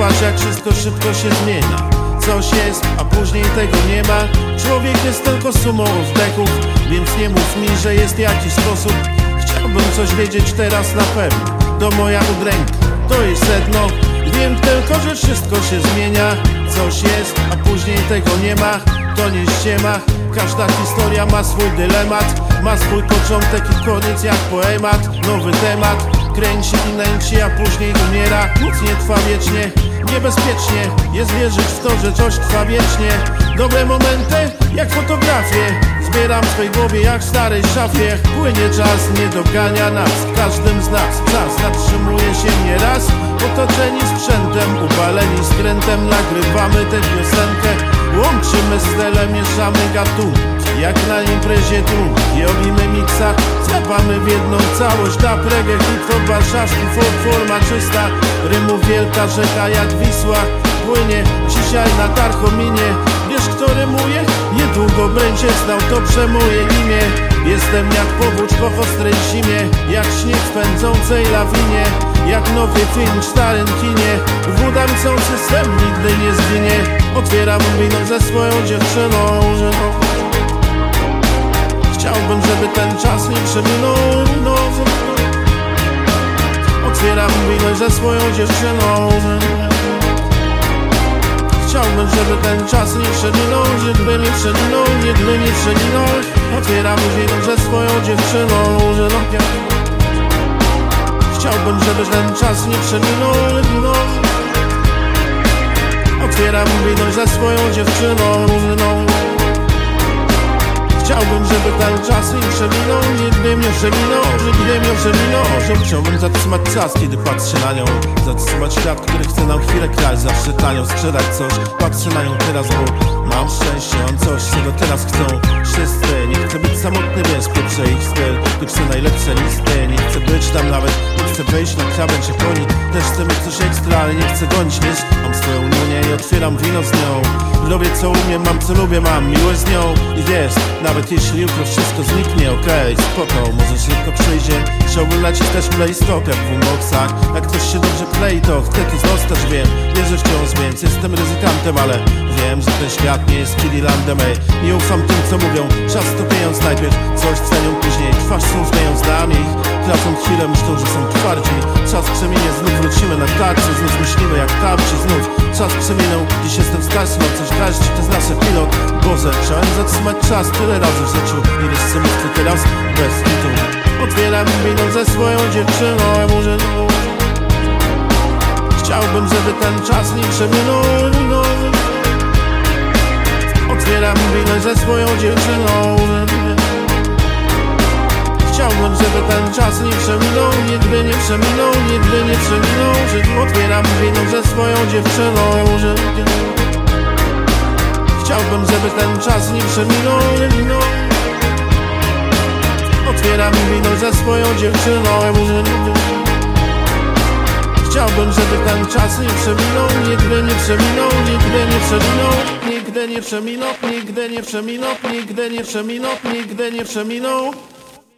Zobacz, jak wszystko szybko się zmienia. Coś jest, a później tego nie ma. Człowiek jest tylko sumą oddechów, więc nie mów mi, że jest jakiś sposób. Chciałbym coś wiedzieć teraz na pewno. To moja udręka, to jest sedno. Wiem tylko, że wszystko się zmienia. Coś jest, a później tego nie ma. To nie ściema. Każda historia ma swój dylemat. Ma swój początek i koniec jak poemat. Nowy temat, kręci i nęci, a później umiera. Nic nie trwa wiecznie, niebezpiecznie jest wierzyć w to, że coś trwa wiecznie. Dobre momenty jak fotografie zbieram w swej głowie jak w starej szafie. Płynie czas, nie dogania nas, każdym z nas czas zatrzymuje się nieraz. Otoczeni sprzętem, upaleni skrętem, nagrywamy tę piosenkę. Łączymy stele, mieszamy gatunki jak na imprezie tłum. I robimy miksa, złapamy w jedną całość. Tap, reggae, hip-hop, warszawski folk, forma czysta. Rymów wielka rzeka jak Wisła płynie dzisiaj na Tarchominie. Wiesz, kto rymuje? Niedługo będzie znał to przemoje imię. Jestem jak powódź po ostrej zimie, jak śnieg w pędzącej lawinie, jak nowy film w starym kinie. Woda co system nigdy nie zginie. Otwieram wino ze swoją dziewczyną. Chciałbym, żeby ten czas nie przeminął. Otwieram wino ze swoją dziewczyną. Chciałbym, żeby ten czas nie przeminął. Nigdy nie przeminął, nigdy nie przeminął. Otwieram wino ze swoją dziewczyną. Chciałbym, żeby ten czas nie przeminął. Otwieram wino ze swoją dziewczyną. Chciałbym, żeby ten czas nie przeminął. Nigdy nie przeminął, nigdy nie przeminął. Chciałbym zatrzymać czas, kiedy patrzę na nią. Zatrzymać świat, który chce nam chwilę kraść. Zawsze tanio sprzedać coś. Patrzę na nią teraz, bo mam szczęście. Mam coś, czego teraz chcą wszyscy. Nie chcę być samotny, więc pieprzę ich styl. Pieprzę najlepsze listy. Nie chcę być tam nawet. Nie chcę wejść na krawędź koni. Też chcę mieć coś ekstra, ale nie chcę gonić. Wiesz, mam swoją unię i otwieram wino z nią. Robię co umiem, mam co lubię, mam miłość z nią. I wiesz, nawet jeśli jutro wszystko zniknie, okej, spoko, może szybko przyjdzie. Chciałbym lecieć też w playstokach, w boomboxach. Jak ktoś się dobrze klei, to chcę to zostać, wiem. Wierzę wciąż, więc jestem ryzykantem, ale wiem, że ten świat nie jest Kiddylandem, ej. I ufam tym, co mówią, czas to pieniądz najpierw. Coś cenią później, twarz są zmienią zdanie ich. Tracą chwilę, myślą, że są twardzi. Czas przeminie, znów wrócimy na tarczy. Znów myślimy jak tarczy, znów czas przeminął. Dziś jestem starszy, mam coś grać, to jest nasz pilot. Boże, trzeba zatrzymać czas, tyle razy w życiu. Nie wiesz co mówię teraz, bez hitu. Otwieram wino ze swoją dziewczyną. Chciałbym, żeby ten czas nie przeminął. Otwieram wino ze swoją dziewczyną. Chciałbym, żeby ten czas nie przeminął. Nigdy nie przeminął, nigdy nie przeminął. Otwieram wino ze swoją dziewczyną. Chciałbym, żeby ten czas nie przeminął. Otwieram wino ze swoją dziewczyną. Chciałbym, żeby ten czas nie przeminął. Nigdy nie przeminął, nigdy nie przeminął. Nigdy nie przeminął, nigdy nie przeminął, nigdy nie przeminął, nigdy nie przeminął.